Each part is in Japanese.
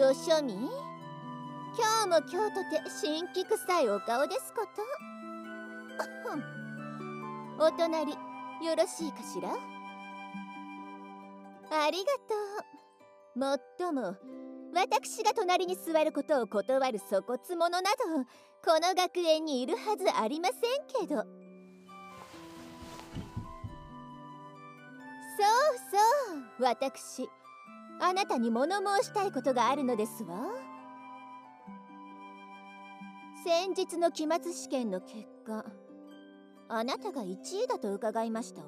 土庶民、今日も今日とて神気臭いお顔ですこと。お隣よろしいかしら。ありがとう。もっとも私が隣に座ることを断る粗骨者などこの学園にいるはずありませんけど。そうそう、私あなたに物申したいことがあるのですわ。先日の期末試験の結果、あなたが1位だと伺いましたわ。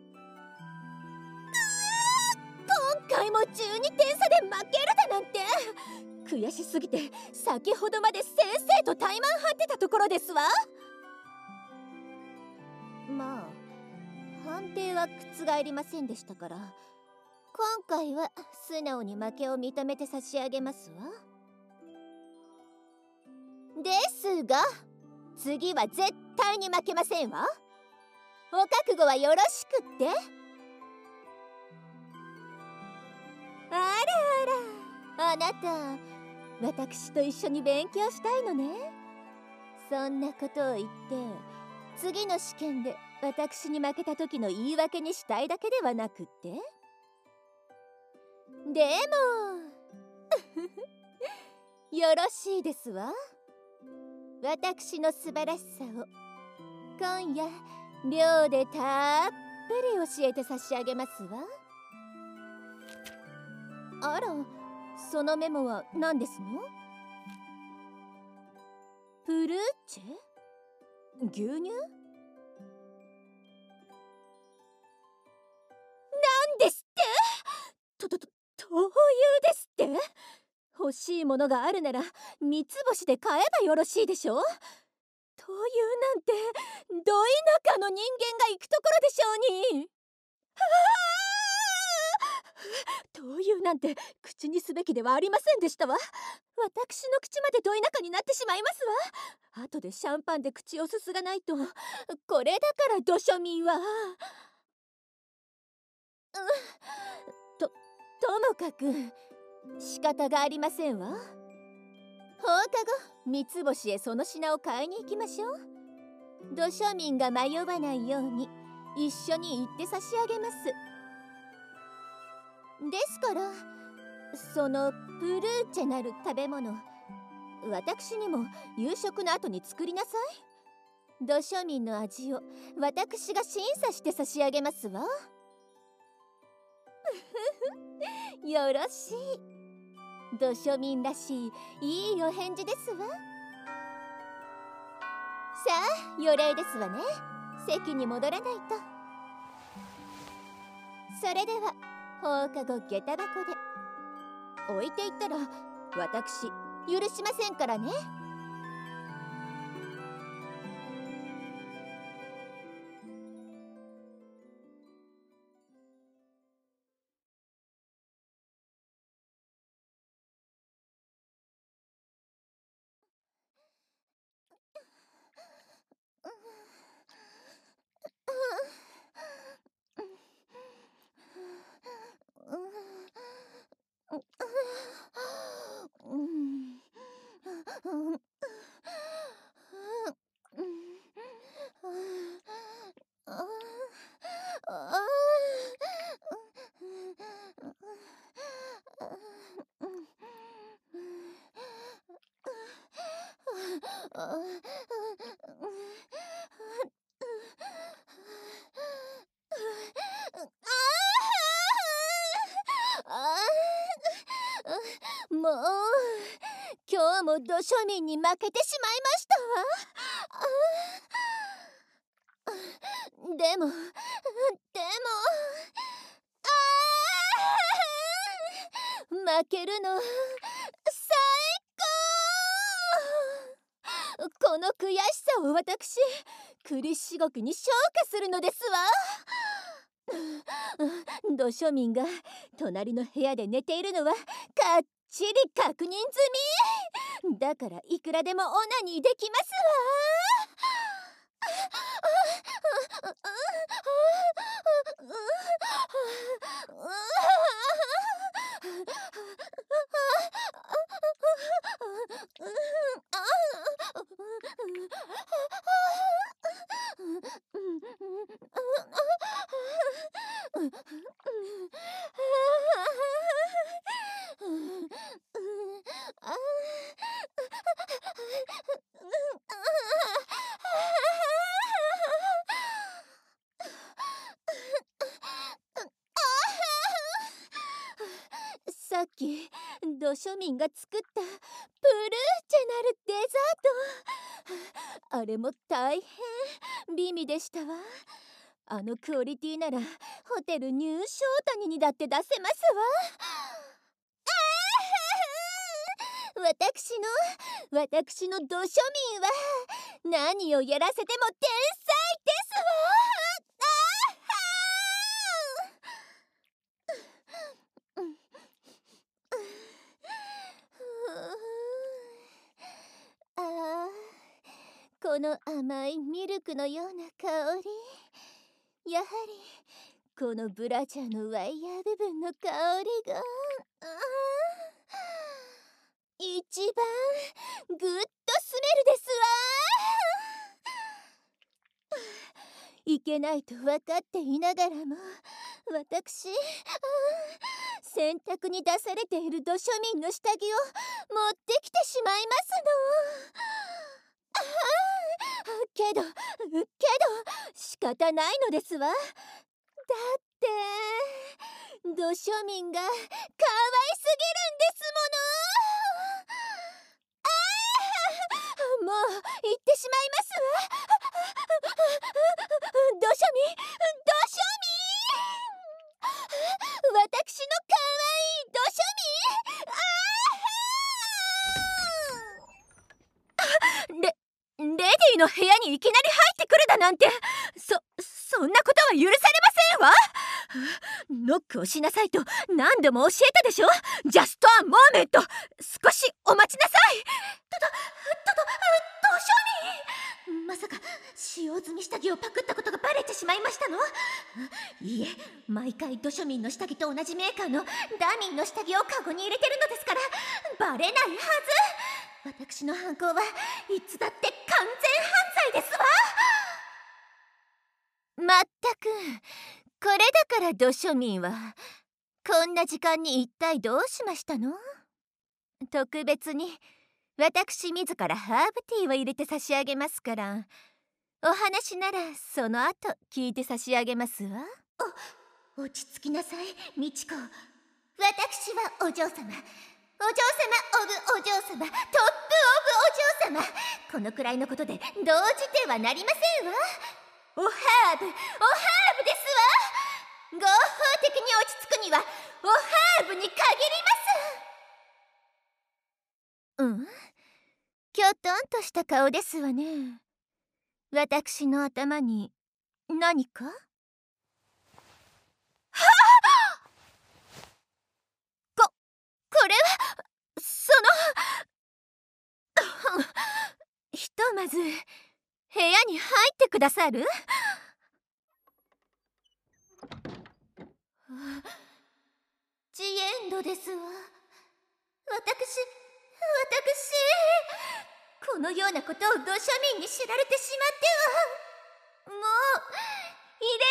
今回も12点差で負けるだなんて、悔しすぎて先ほどまで先生と怠慢張ってたところですわ。まあ判定は覆りませんでしたから、今回は素直に負けを認めて差し上げますわ。ですが次は絶対に負けませんわ。お覚悟はよろしくって。あらあら、あなた私と一緒に勉強したいのね。そんなことを言って次の試験で私に負けた時の言い訳にしたいだけではなくって。でもよろしいですわ。私の素晴らしさを今夜寮でたっぷり教えて差し上げますわ。あら、そのメモは何ですの？プルーチェ？牛乳？なんですって？灯油ですって？欲しいものがあるなら三つ星で買えばよろしいでしょう。灯油なんてど田舎の人間が行くところでしょうに。灯油なんて口にすべきではありませんでしたわ。私の口までど田舎になってしまいますわ。後でシャンパンで口をすすがないと。これだから土庶民は。ともかく仕方がありませんわ。放課後三つ星へその品を買いに行きましょう。土庶民が迷わないように一緒に行って差し上げます。ですからそのプルーチェなる食べ物、私にも夕食の後に作りなさい。土庶民の味を私が審査して差し上げますわ。よろしい。土庶民らしいいいお返事ですわ。さあ予礼ですわね。席に戻らないと。それでは放課後下駄箱で。置いていったら私許しませんからね。もう今日も土庶民に負けてしまいましたわ。でも負けるの最高。この悔しさを私栗しごきに昇華するのですわ。土庶民が隣の部屋で寝ているのはかっちり確認済みだから、いくらでもオナニーできますわ。 土庶民が作ったプルーチェなるデザート、あれも大変美味でしたわ。あのクオリティならホテルニューショータニにだって出せますわ。私の土庶民は何をやらせても天才ですわ。ああ、この甘いミルクのような香り、やはりこのブラジャーのワイヤー部分の香りが一番グッドスメルですわ。いけないと分かっていながらも、私洗濯に出されている土庶民の下着を持ってきてしまいますの。けど仕方ないのですわ。だって土庶民が可愛すぎるんですもの。もう行ってしまいますわ。土庶民、私の可愛い土庶民。レディの部屋にいきなり入ってくるだなんて、そんなことは許されませんわ。ノックをしなさいと何度も教えたでしょ。ジャストアモーメント、少しお待ちなさい。土庶民、まさか使用済み下着をパクったことがバレてしまいましたの？いいえ、毎回土庶民の下着と同じメーカーのダミーの下着をカゴに入れてるのですからバレないはず。私の犯行はいつだって完全犯罪ですわ。まったく、これだから土庶民はこんな時間に一体どうしましたの？特別に私自らハーブティーを入れて差し上げますから、お話ならその後聞いて差し上げますわ。落ち着きなさい、美智子。私はお嬢様、お嬢様オブお嬢様、トップオブお嬢様。このくらいのことで動じてはなりませんわ。おハーブですわ。合法的に落ち着くにはおハーブに限ります。きょとんとした顔ですわね。私の頭に何か？これはひとまず部屋に入ってくださる？ジエンドですわ。私このようなことを土庶民に知られてしまってはもう入れ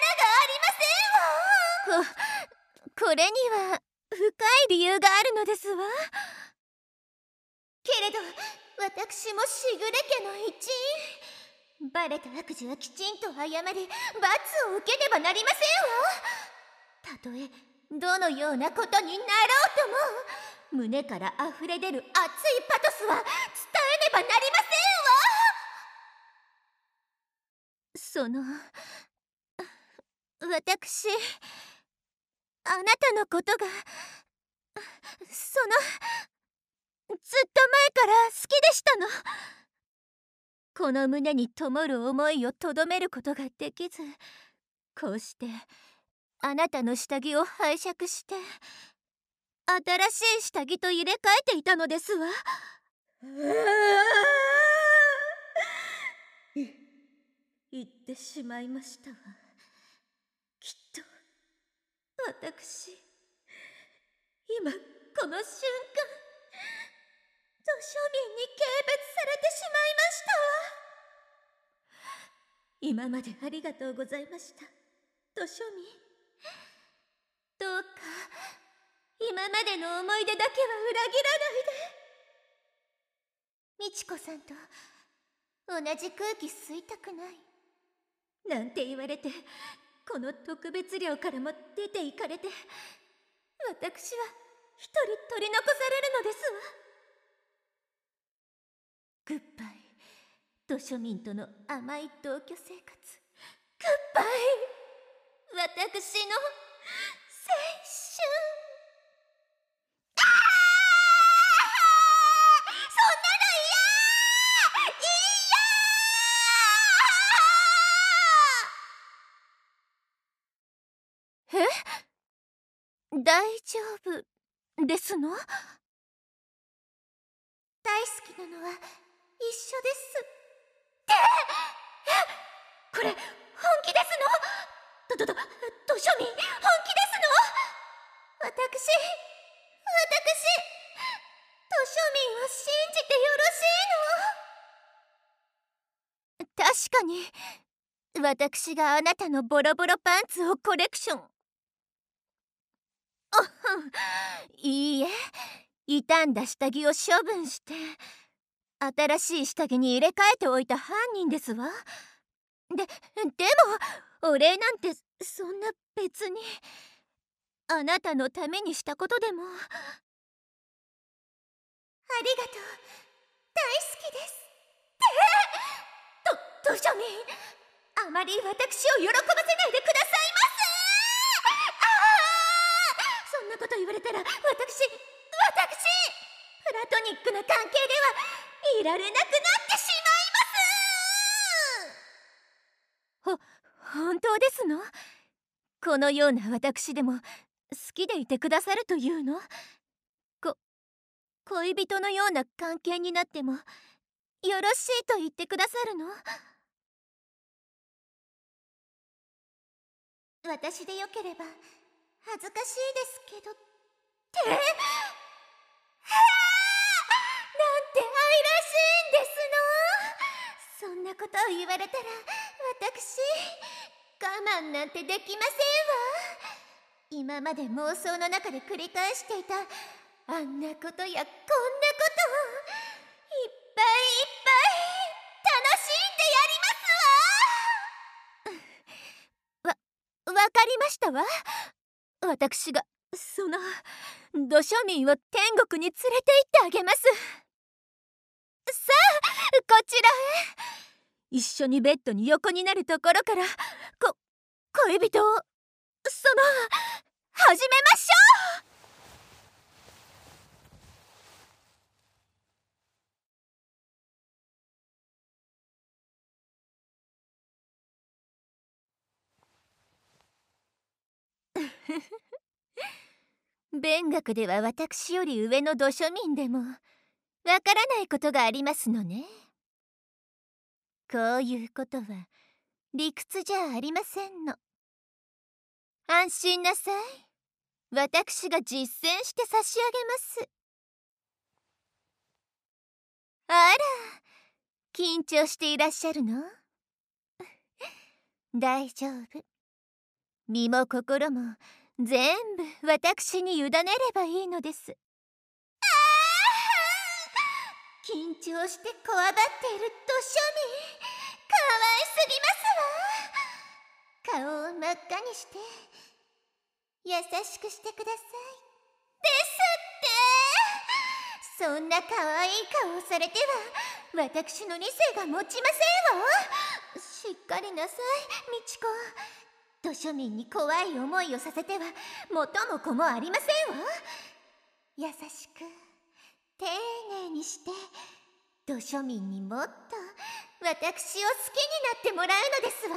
る穴がありませんわ。これには深い理由があるのですわ。けれど私もしぐれ家の一員。バレた悪事はきちんと謝り罰を受けねばなりませんわ。たとえどのようなことになろうとも胸からあふれ出る熱いパトスは伝えねばなりませんわ。私あなたのことがずっと前から好きでしたの。この胸に灯る思いをとどめることができず、こうしてあなたの下着を拝借して新しい下着と入れ替えていたのですわ。言ってしまいましたわ。きっと私今この瞬間土庶民に軽蔑されてしまいましたわ。今までありがとうございました、土庶民。どうか今までの思い出だけは裏切らないで。美智子さんと同じ空気吸いたくないなんて言われて、この特別寮からも出て行かれて、私は一人取り残されるのですわ。グッバイ、土庶民との甘い同居生活。グッバイ、私の青春。そんなの嫌！嫌！大丈夫ですの？大好きなのは一緒です。これ本気ですの？土庶民、本気ですの？私、土庶民を信じてよろしいの？確かに私があなたのボロボロパンツをコレクション。いいえ、傷んだ下着を処分して新しい下着に入れ替えておいた犯人ですわ。でもお礼なんてそんな、別にあなたのためにしたことでも。ありがとう、大好きです。土庶民、あまり私を喜ばせないでくださいます。そんなこと言われたら私プラトニックな関係ではいられなくなってしまいます。本当ですの？このような私でも好きでいてくださるというの？恋人のような関係になってもよろしいと言ってくださるの？私でよければ恥ずかしいですけど。なんて愛らしいんですの。そんなことを言われたら私我慢なんてできませんわ。今まで妄想の中で繰り返していたあんなことやこんなことをいっぱいいっぱい楽しんでやりますわ。わかりましたわ。私がその土庶民を天国に連れて行ってあげます。さあ、こちらへ。一緒にベッドに横になるところから恋人を始めましょう。勉学では私より上の土庶民でもわからないことがありますのね。こういうことは理屈じゃありませんの。安心なさい。私が実践して差し上げます。あら、緊張していらっしゃるの？大丈夫。身も心も全部私に委ねればいいのです。緊張してこわばっている土庶民、かわいすぎますわ。顔を真っ赤にして優しくしてください。ですって。そんなかわいい顔をされては私の理性が持ちませんわ。しっかりなさい、美智子。土庶民に怖い思いをさせては元も子もありませんわ。優しく丁寧にして土庶民にもっと私を好きになってもらうのです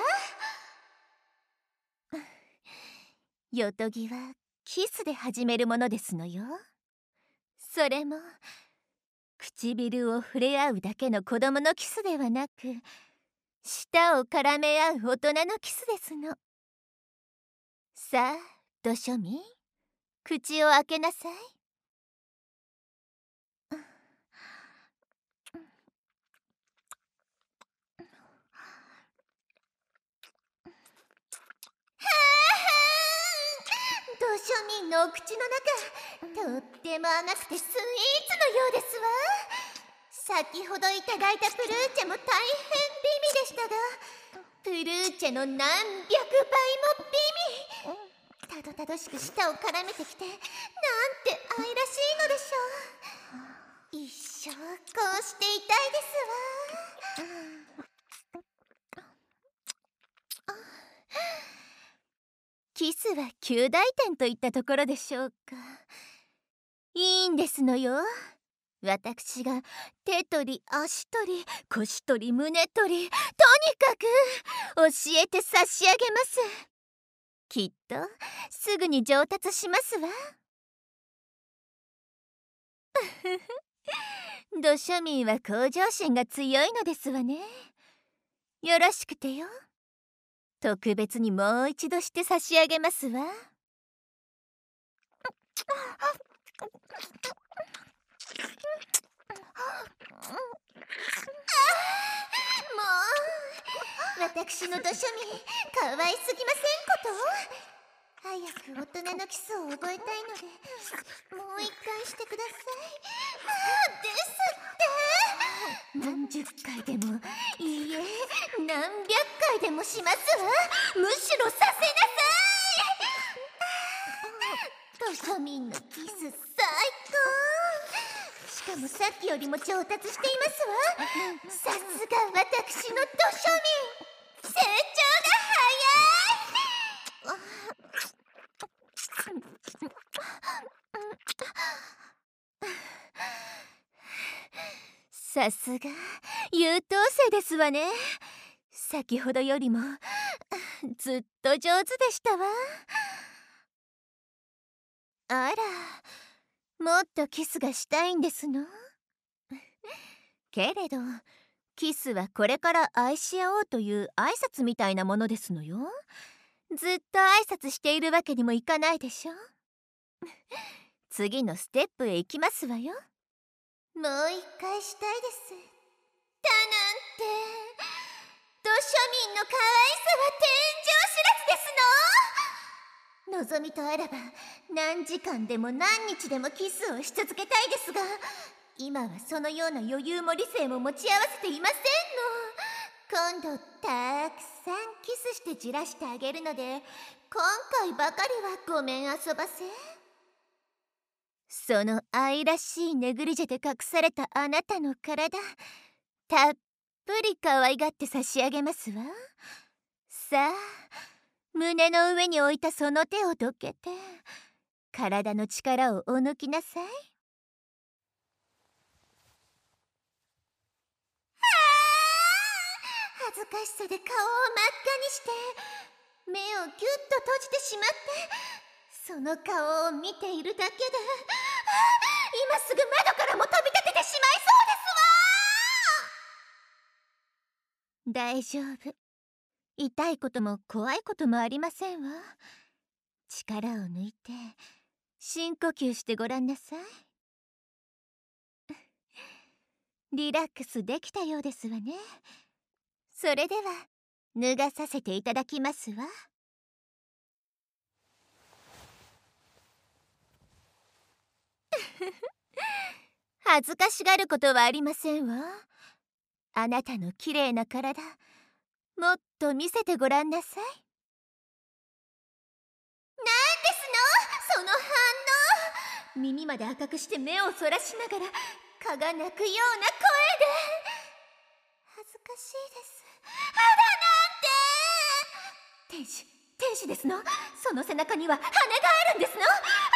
わ。よとぎはキスで始めるものですのよ。それも唇を触れ合うだけの子供のキスではなく、舌を絡め合う大人のキスですの。さあ土庶民、口を開けなさい。土庶民のお口の中、とっても甘くてスイーツのようですわ。先ほどいただいたプルーチェも大変美味でしたが、プルーチェの何百倍も美味。 たどたどしく舌を絡めてきて、なんて愛らしいのでしょう。一生こうしていたいですわ。キスは及第点といったところでしょうか。いいんですのよ。私が手取り足取り腰取り胸取り、とにかく教えて差し上げます。きっとすぐに上達しますわ。土庶民は向上心が強いのですわね。よろしくてよ。特別にもう一度して差し上げますわ。もう私の土庶民かわいすぎませんこと。早く大人のキスを覚えたいので、もう一回してください。ですって。何十回でも、いいえ何百回でもしますわ。むしろさせなさい。土庶民のキス最高。しかもさっきよりも上達していますわ。さすが私の土庶民、成長が早い。さすが優等生ですわね。先ほどよりもずっと上手でしたわ。あら、もっとキスがしたいんですの。けれどキスはこれから愛し合おうという挨拶みたいなものですのよ。ずっと挨拶しているわけにもいかないでしょ。次のステップへ行きますわよ。もう一回したいです。だなんて、土庶民の可愛さは天井知らずですの。望みとあらば何時間でも何日でもキスをし続けたいですが、今はそのような余裕も理性も持ち合わせていませんの。今度たくさんキスしてじらしてあげるので、今回ばかりはごめん遊ばせ。その愛らしいネグリジェで隠されたあなたの体、たっぷり可愛がって差し上げますわ。さあ、胸の上に置いたその手をどけて、体の力をお抜きなさい。恥ずかしさで顔を真っ赤にして目をギュッと閉じてしまって、その顔を見ているだけで今すぐ窓からも飛び立ててしまいそうですわ。大丈夫。痛いことも怖いこともありませんわ。力を抜いて深呼吸してごらんなさい。リラックスできたようですわね。それでは脱がさせていただきますわ。恥ずかしがることはありませんわ。あなたのきれいな体、もっと見せてごらんなさい。なんですのその反応。耳まで赤くして目をそらしながら蚊が鳴くような声で。恥ずかしいです。天使、天使ですの。その背中には羽があるんですの。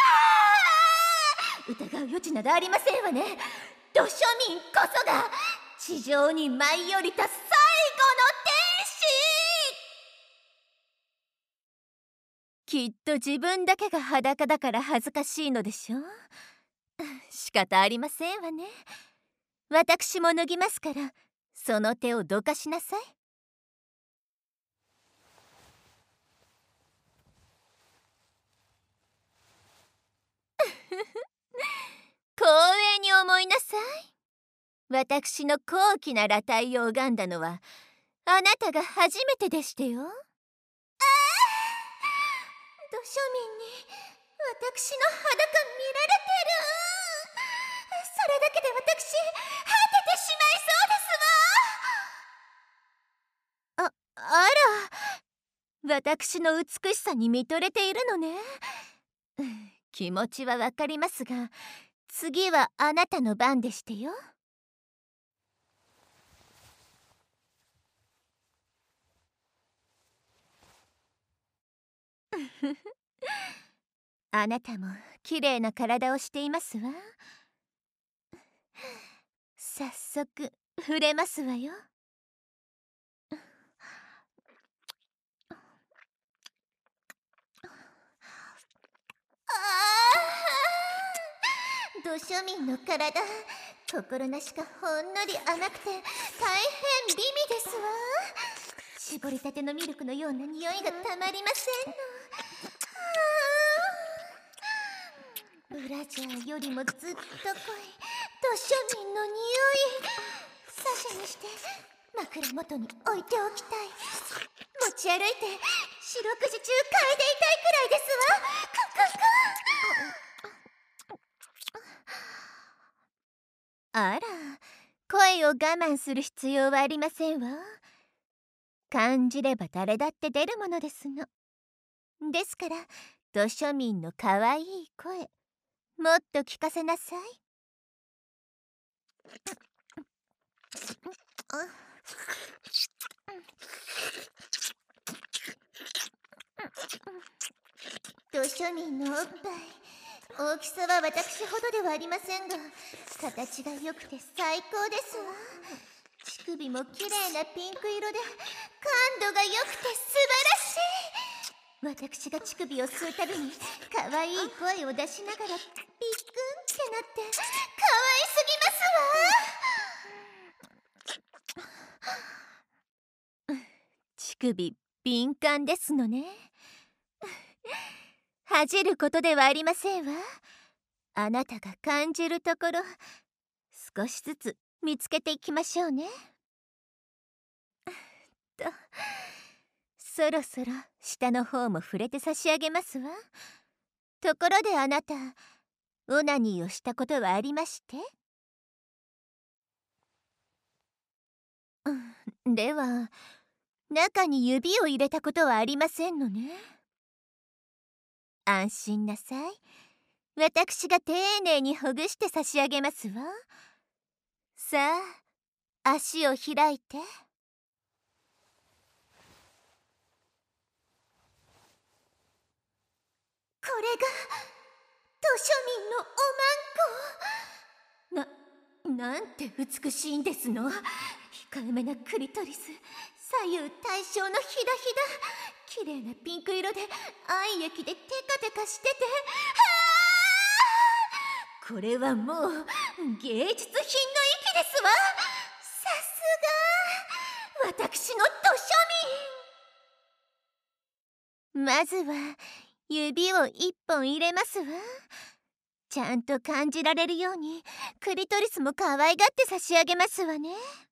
疑う余地などありませんわね。土庶民こそが地上に舞い降りた最後の天使。きっと自分だけが裸だから恥ずかしいのでしょう。仕方ありませんわね。私も脱ぎますから、その手をどかしなさい。光栄に思いなさい。私の高貴な裸体を拝んだのはあなたが初めてでしてよ。土庶民に私の裸見られてる。それだけで私果ててしまいそうですわ。あら、 私の美しさに見とれているのね。気持ちはわかりますが、次はあなたの番でしてよ。あなたも綺麗な体をしていますわ。早速触れますわよ。土庶民の体、心なしかほんのり甘くて大変美味ですわ。絞りたてのミルクのような匂いがたまりませんの。ブラジャーよりもずっと濃い土庶民の匂い。サシャにして枕元に置いておきたい。持ち歩いて四六時中嗅いでいたいくらいですわ。あら、声を我慢する必要はありませんわ。感じれば誰だって出るものですの。ですから土庶民のかわいい声、もっと聞かせなさい。土庶民のおっぱい、大きさは私ほどではありませんが、形が良くて最高ですわ。乳首も綺麗なピンク色で感度が良くて素晴らしい。私が乳首を吸うたびに可愛い声を出しながらビックンってなって可愛すぎますわ。乳首敏感ですのね。恥じることではありませんわ。あなたが感じるところ、少しずつ見つけていきましょうね。と、そろそろ下の方も触れて差し上げますわ。ところであなた、オナニーをしたことはありまして？では、中に指を入れたことはありませんのね。安心なさい。私が丁寧にほぐして差し上げますわ。さあ、足を開いて。これが土庶民のおまんこ。なんて美しいんですの。控えめなクリトリス、左右対称のひだひだ、綺麗なピンク色で愛液でテカテカしてて、これはもう芸術品の域ですわ。さすが私の土庶民。まずは指を一本入れますわ。ちゃんと感じられるようにクリトリスも可愛がって差し上げますわね。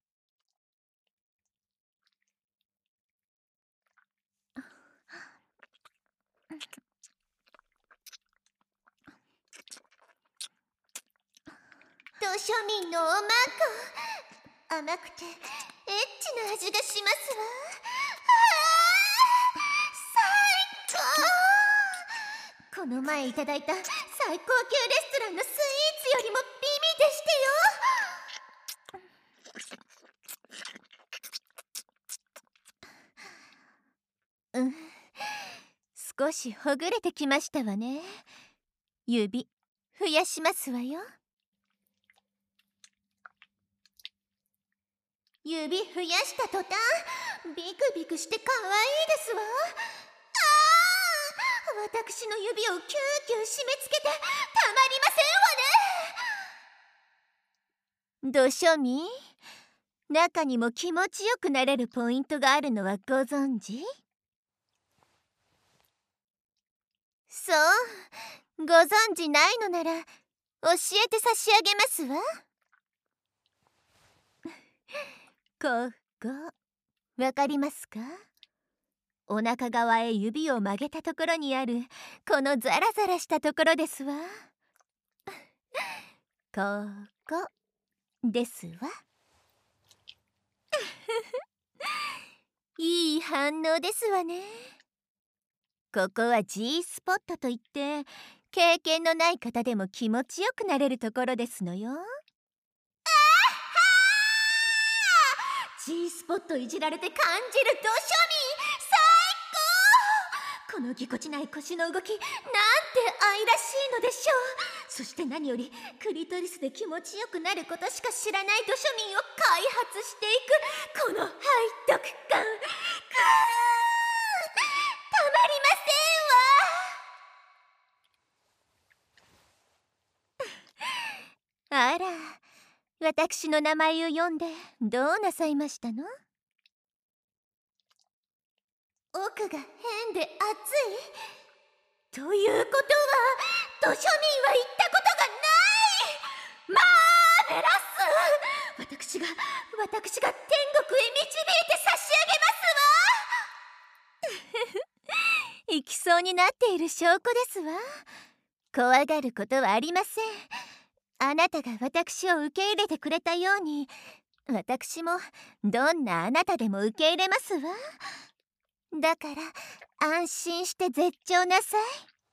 土庶民のおまんこ、甘くてエッチな味がしますわ。最高。この前いただいた最高級レストランのスイーツよりも美味でしてよ。少しほぐれてきましたわね。指増やしますわよ。指増やした途端、ビクビクして可愛いですわ。私の指をキューキュー締め付けてたまりませんわね。土庶民、中にも気持ちよくなれるポイントがあるのはご存知？そう、ご存知ないのなら教えて差し上げますわ。ここ、わかりますか？お腹側へ指を曲げたところにあるこのザラザラしたところですわ。ここですわ。いい反応ですわね。 ここは G スポットといって、経験のない方でも気持ちよくなれるところですのよ。G スポットいじられて感じるドショミ最高。このぎこちない腰の動き、なんて愛らしいのでしょう。そして何よりクリトリスで気持ちよくなることしか知らないドショミンを開発していくこの背徳感、たまりませんわ。あら、私の名前を読んでどうなさいましたの？奥が変で熱いということは、ドショミンは言ったことがない。マーベラス。私が天国へ導いて差し上げますわ。行きそうになっている証拠ですわ。怖がることはありません。あなたが私を受け入れてくれたように、私もどんなあなたでも受け入れますわ。だから安心して絶頂なさい。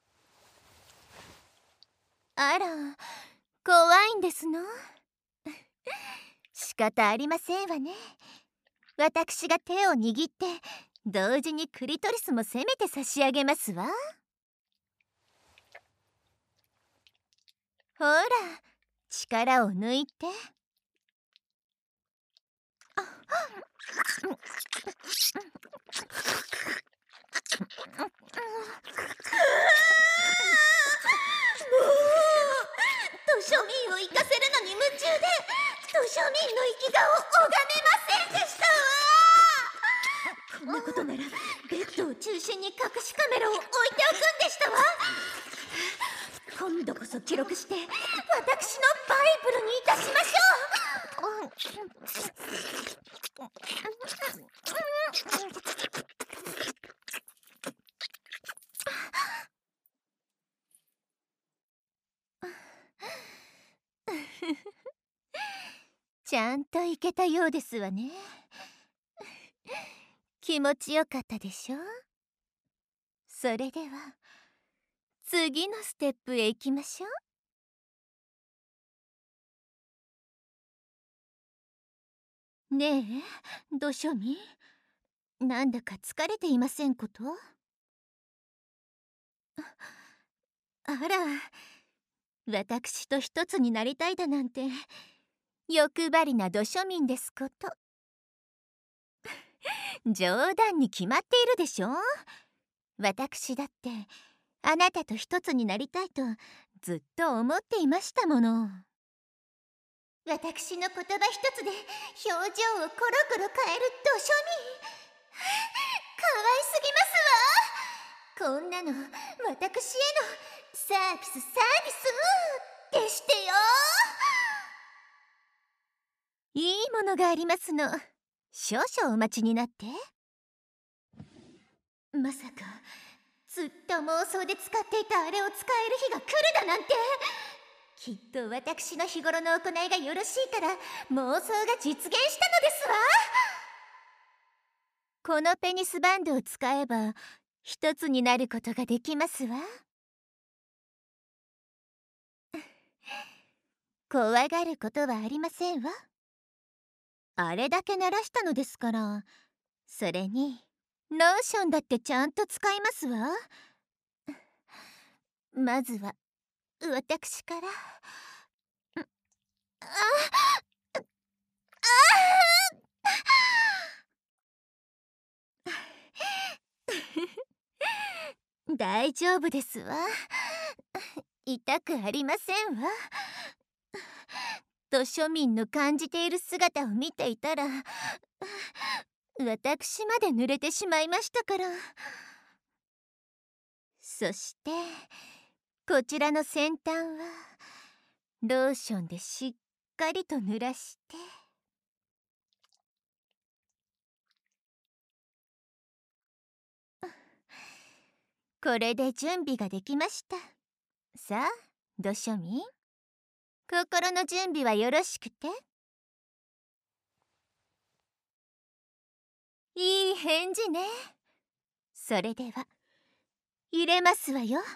あら、怖いんですの？仕方ありませんわね。私が手を握って同時にクリトリスも攻めて差し上げますわ。ほら、力を抜いて。ドショミンを生かせるのに夢中で、ドショミンの生き顔を拝めませんでしたわ。こんなことならベッドを中心に隠しカメラを置いておくんでしたわ。今度こそ記録して私のバイブルにいたしましょう。ちゃんといけたようですわね。気持ちよかったでしょ？それでは次のステップへ行きましょう。ねえ、ドショミ、なんだか疲れていませんこと？あら、私と一つになりたいだなんて欲張りなドショミンですこと。冗談に決まっているでしょ。私だってあなたと一つになりたいとずっと思っていましたもの。私の言葉一つで表情をコロコロ変えるドショミン、可愛すぎますわ。こんなの私へのサービスでしてよ。いいものがありますの。少々お待ちになって。まさかずっと妄想で使っていたあれを使える日が来るだなんて。きっと私の日頃の行いがよろしいから妄想が実現したのですわ。このペニスバンドを使えば一つになることができますわ。怖がることはありませんわ。あれだけ鳴らしたのですから。それにローションだってちゃんと使いますわ。まずは私から。ああ大丈夫ですわ。痛くありませんわ。と庶民の感じている姿を見ていたら私まで濡れてしまいましたから。そしてこちらの先端はローションでしっかりと濡らして、これで準備ができました。さあドショミン、心の準備はよろしくて。いい返事ね。それでは入れますわよ。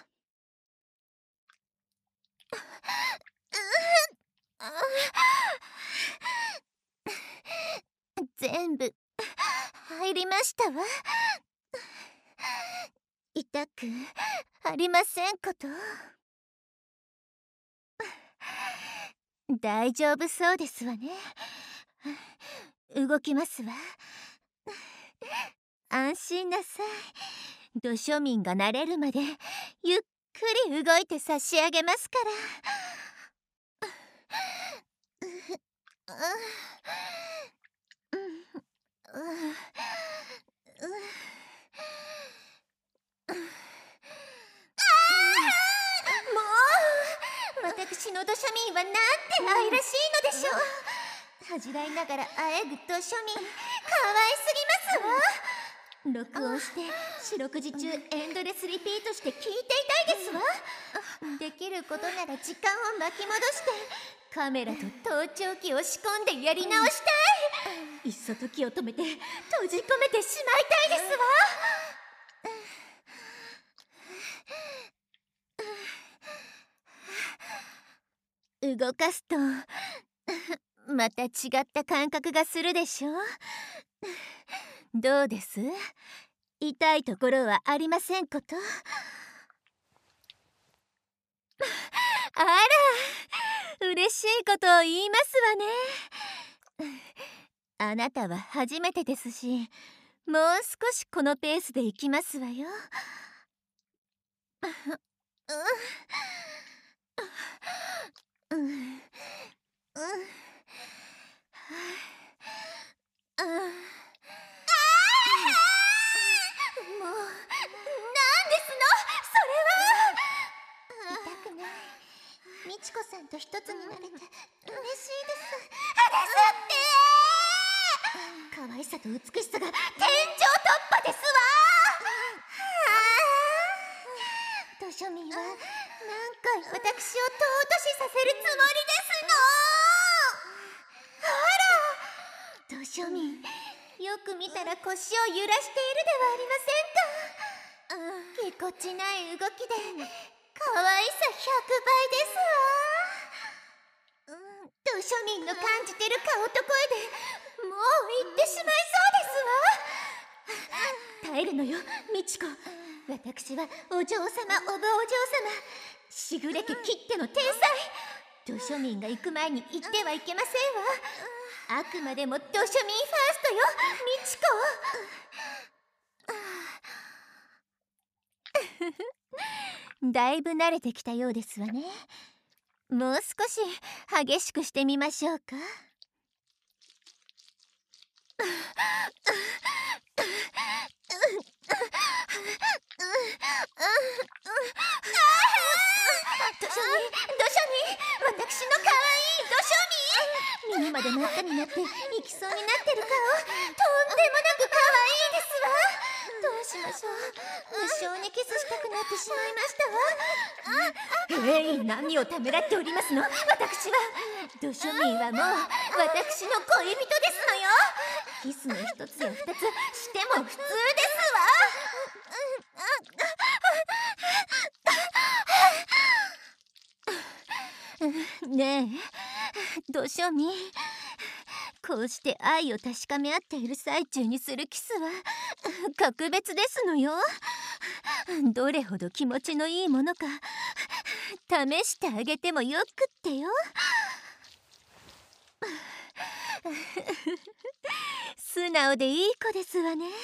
全部入りましたわ。痛くありませんこと。大丈夫そうですわね。動きますわ。安心なさい。土庶民が慣れるまでゆっくり動いて差し上げますから。私の土庶民はなんて愛らしいのでしょう。恥じらいながらあえぐ土庶民、かわいすぎますわ。録音して四六時中エンドレスリピートして聞いていたいですわ。できることなら時間を巻き戻してカメラと盗聴器を仕込んでやり直したい。いっそ時を止めて閉じ込めてしまいたいですわ。動かすとまた違った感覚がするでしょう。どうです？痛いところはありませんこと？あら、嬉しいことを言いますわね。あなたは初めてですし、もう少しこのペースでいきますわよ。みちこさんと一つになれて嬉しいです。可愛さと美しさが天井突破ですわ。土庶民は何回私を尊しさせるつもりですの。あら、土庶民、よく見たら腰を揺らしているではありませんか。ぎこちない動きで可愛さ100倍ですわ。土庶民の感じてる顔と声でもう言ってしまいそうですわ。耐えるのよ、みちこ。私はお嬢様、おぶお嬢様、しぐれ家きっての天才。土庶民が行く前に行ってはいけませんわ。あくまでも土庶民ファーストよ、みちこ。だいぶ慣れてきたようですわね。もう少し激しくしてみましょうか。土庶民、私の可愛い土庶民。耳まで真っ赤になっていきそうになってる顔、とんでもなく可愛いですわ。どうしましょう。無性にキスしたくなってしまいましたわ。何をためらっておりますの。私は土庶民はもう私の恋人ですのよ。キスの一つや二つしても普通ですわ。ねえ、土庶民、こうして愛を確かめ合っている最中にするキスは格別ですのよ。どれほど気持ちのいいものか試してあげてもよくってよ。素直でいい子ですわね。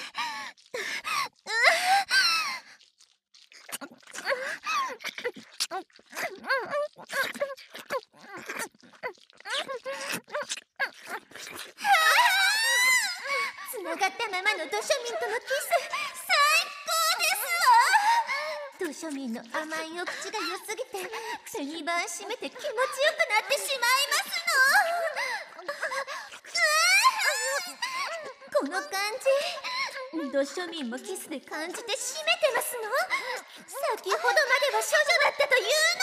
つながったままの土庶民とのキス、最高ですわ。土庶民の甘いお口が良すぎて手に番締めて気持ちよくなってしまいますの。この感じ、土庶民もキスで感じて締めてますの。先ほどまでは処女だったという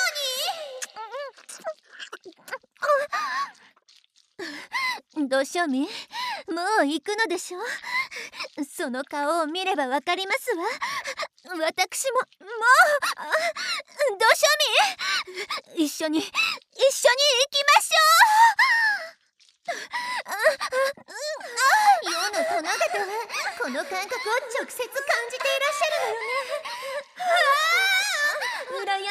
のに。土庶民、もう行くのでしょう。その顔を見ればわかりますわ。 私ももう土庶民、一緒に行きましょう。世の殿方はこの感覚を直接感じていらっしゃるのよね。羨ましい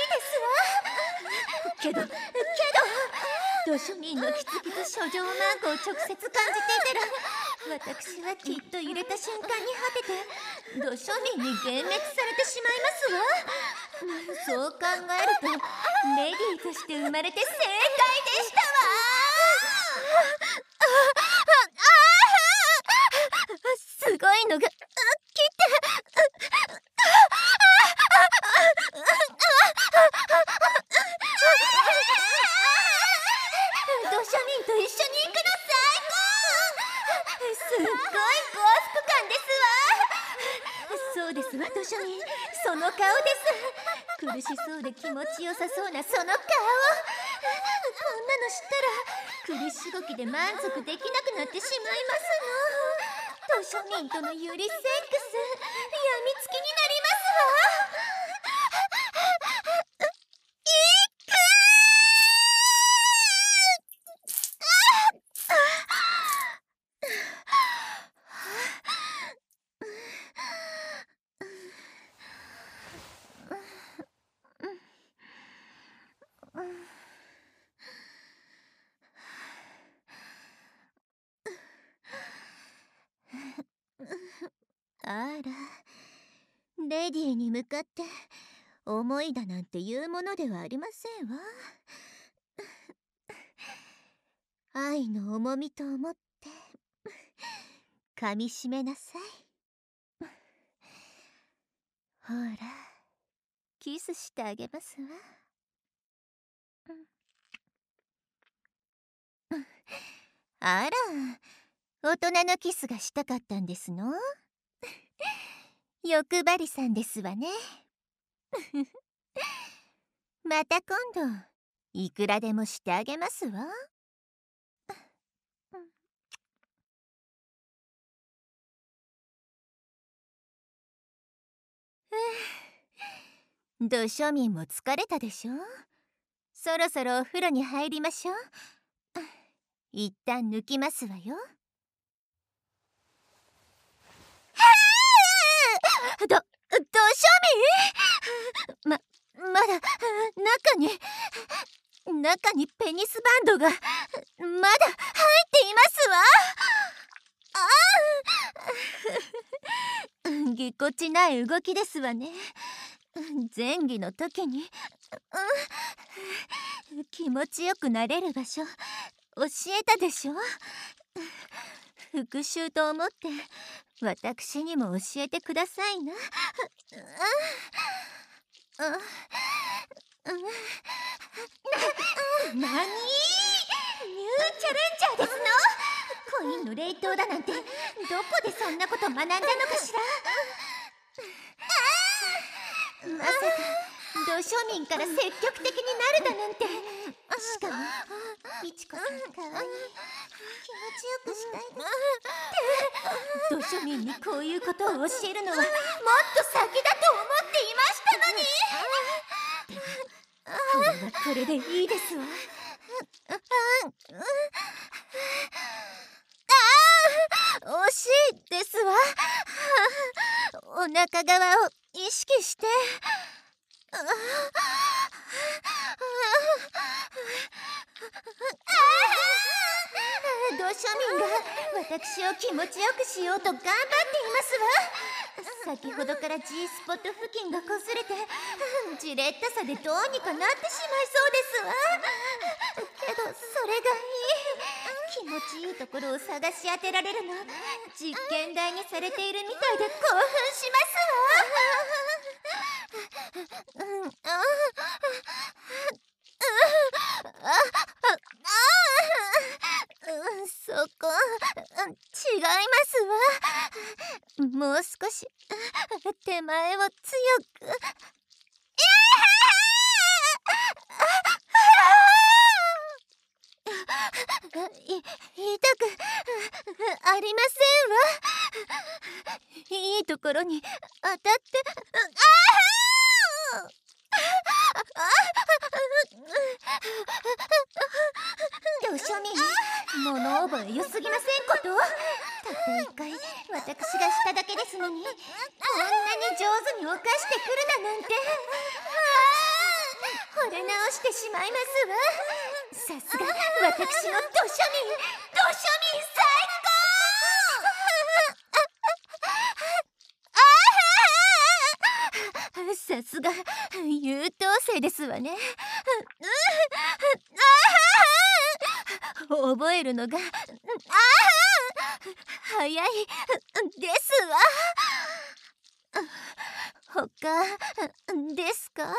ですわ。けど土庶民のキツキツ書状マークを直接感じていたら、私はきっと入れた瞬間に果てて土庶民に幻滅されてしまいますわ。そう考えるとレディーとして生まれて正解でしたわ。すごいのが来て、土庶民と一緒に行くの最高。すっごい幸福感ですわ。そうですわ、土庶民、その顔です。苦しそうで気持ちよさそうなその顔。こんなの知ったら苦しごきで満足できなくなってしまいますの。土庶民とのユリセックス、やみつきになりますわ。あら、レディーに向かって思いだなんて言うものではありませんわ。愛の重みと思って噛みしめなさい。ほら、キスしてあげますわ。あら、大人のキスがしたかったんですの？欲張りさんですわね。また今度いくらでもしてあげますわ。土庶民も疲れたでしょ。そろそろお風呂に入りましょう。一旦抜きますわよ。土庶民、まだ中にペニスバンドがまだ入っていますわ。ぎこちない動きですわね。前戯の時に気持ちよくなれる場所教えたでしょ。復讐と思って私にも教えてくださいな。なに？ニューチャレンジャーですの？コインの冷凍だなんてどこでそんなこと学んだのかしら。まさか土庶民から積極的になるだなんて。しかも美智子さんかわいい、気持ちよくしたいですって土庶民にこういうことを教えるのはもっと先だと思っていましたのに。でもこれはこれでいいですわ。惜しいですわ。お腹側を意識して。土庶民が私を気持ちよくしようと頑張っていますわ。先ほどから G スポット付近がこすれてじれったさでどうにかなってしまいそうですわ。けどそれがいい、気持ちいいところを探し当てられるの実験台にされているみたいで興奮しますわ。そこ違いますわ。もう少し手前を強く。 痛くありませんわ。いいところに当たってどしょみ、物覚え良すぎませんこと。たった一回私がしただけですのに、こんなに上手に犯してくるだなんて。惚れ直してしまいますわ。さすが私のどしょみん最高。さすが優等生ですわね。覚えるのが早いですわ。他ですか？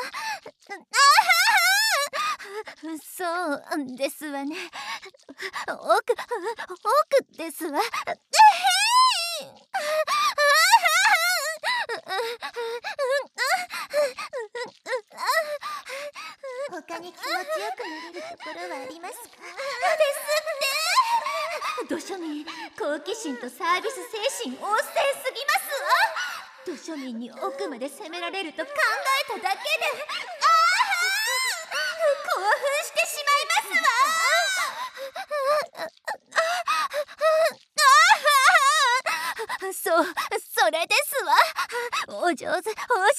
そうですわね。奥ですわ。他に気持ちよくなれるところはありますか？ですって。どしょみん、好奇心とサービス精神旺盛すぎますわ。どしょみんに奥まで攻められると考えただけで興奮してしまいますわ。それですわ。お上手。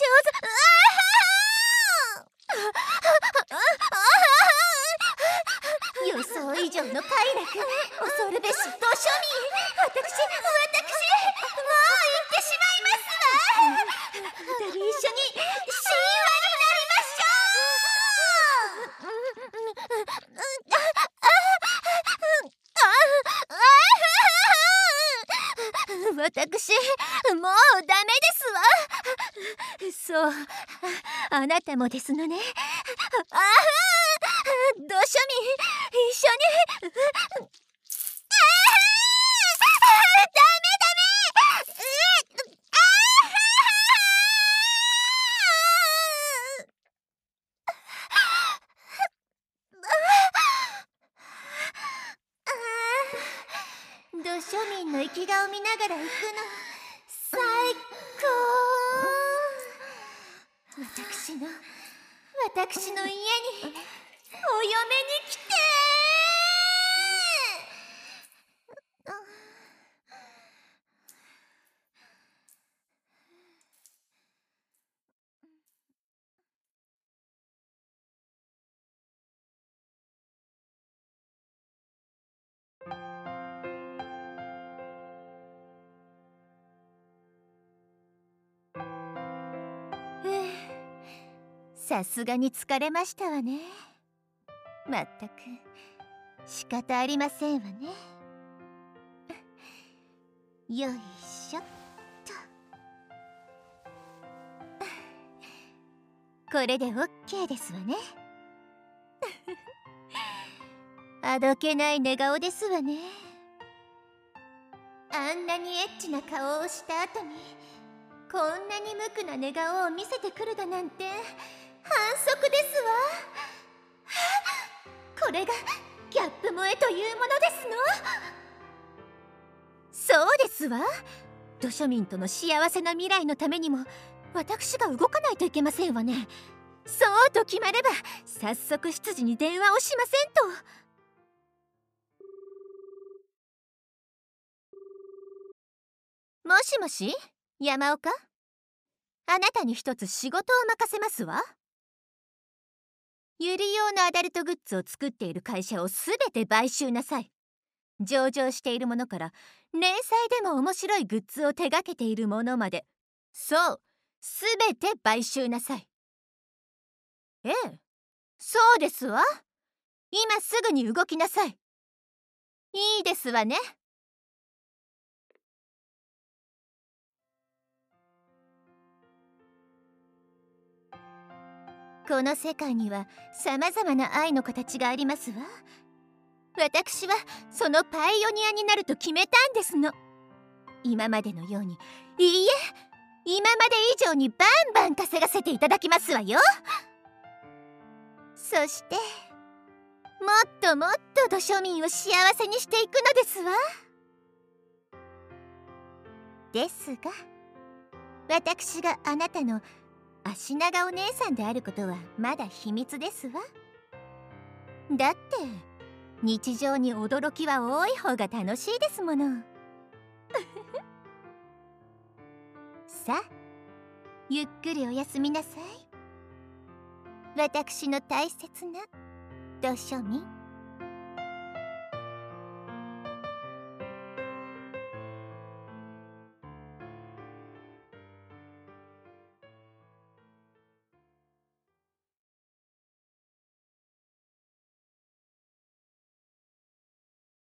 予想以上の快楽、恐るべしどしょみん。私もう行ってしまいますわ。二人一緒に神話になりましょう。私もうダメですわ。そう、あなたもですのね。どしょみん、一緒に。ダメ。どしょみんの生き顔見ながら行くの最高。私の家にお嫁に来て。さすがに疲れましたわね。まったく仕方ありませんわね。よいしょっと。これで OK ですわね。あどけない寝顔ですわね。あんなにエッチな顔をした後にこんなに無垢な寝顔を見せてくるだなんて反則ですわ。これがギャップ萌えというものですの。そうですわ。どしょみんとの幸せな未来のためにも私が動かないといけませんわね。そうと決まれば早速執事に電話をしませんと。もしもし、山岡？あなたに一つ仕事を任せますわ。ユリ用のアダルトグッズを作っている会社をすべて買収なさい。上場しているものから連載でも面白いグッズを手掛けているものまで、そう、すべて買収なさい。ええ、そうですわ。今すぐに動きなさい。いいですわね。この世界にはさまざまな愛の形がありますわ。私はそのパイオニアになると決めたんですの。今までのように、いいえ、今まで以上にバンバン稼がせていただきますわよ。そしてもっともっと土庶民を幸せにしていくのですわ。ですが私があなたの足長お姉さんであることはまだ秘密ですわ。だって日常に驚きは多い方が楽しいですもの。さあゆっくりおやすみなさい、私の大切な土庶民。